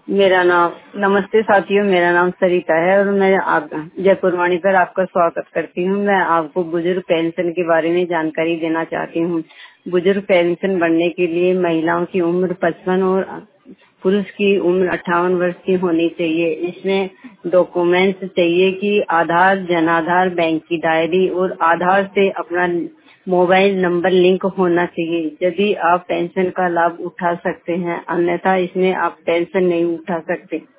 मेरा नाम नमस्ते साथियों, मेरा नाम सरिता है और मैं आप जयपुर वाणी पर आपका स्वागत करती हूँ। मैं आपको बुजुर्ग पेंशन के बारे में जानकारी देना चाहती हूँ। बुजुर्ग पेंशन बनने के लिए महिलाओं की उम्र 55 और पुरुष की उम्र 58 वर्ष की होनी चाहिए। इसमें डॉक्यूमेंट्स चाहिए कि आधार, जन आधार, बैंक की डायरी और आधार से अपना मोबाइल नंबर लिंक होना चाहिए। यदि आप पेंशन का लाभ उठा सकते हैं, अन्यथा इसमें आप पेंशन नहीं उठा सकते।